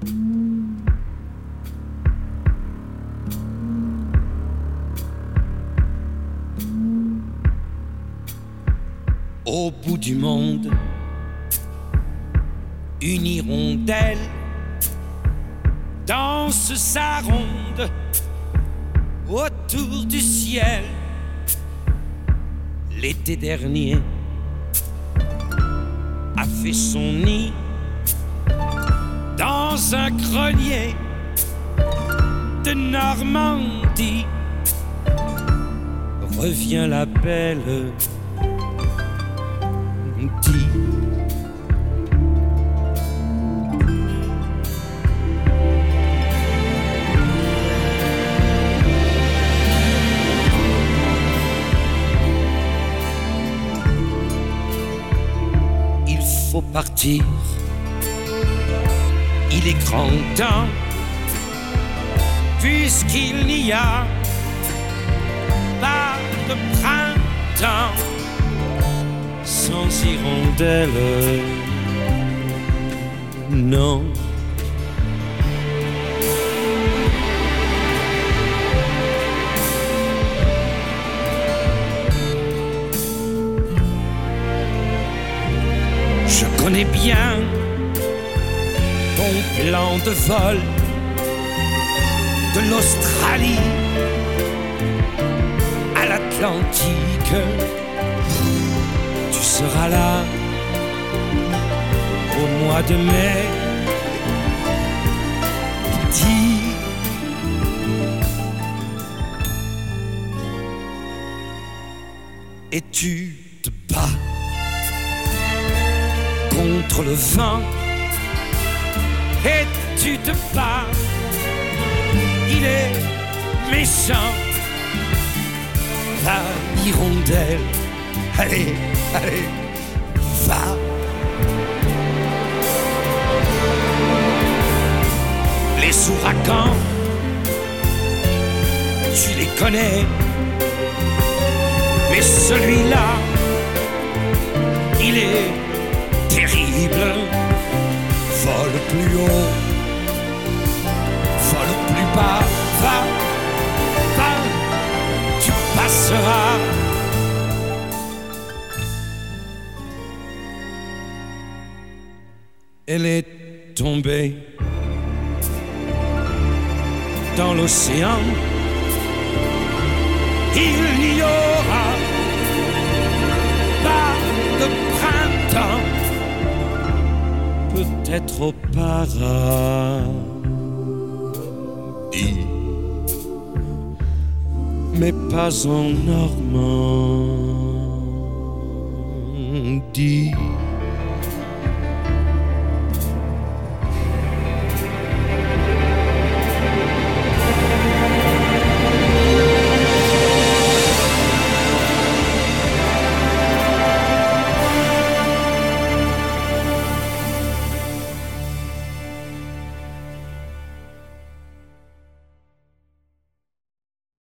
Au bout du monde, une hirondelle danse sa ronde autour du ciel. L'été dernier a fait son nid dans un grenier de Normandie. Revient la belle dit. Il faut partir, il est grand temps, puisqu'il n'y a pas de printemps sans hirondelle, non. Je connais bien ton plan de vol de l'Australie à l'Atlantique. Tu seras là au mois de mai. Dis. Et tu te bats contre le vent. Et tu te bats. Il est méchant. La hirondelle. Allez, allez, va. Les ouragans, tu les connais, mais celui-là, il est terrible. Vole plus haut, vole plus bas, va, va, tu passeras. Elle est tombée dans l'océan. Il n'y aura pas de printemps, peut-être au paradis, mais pas en Normandie.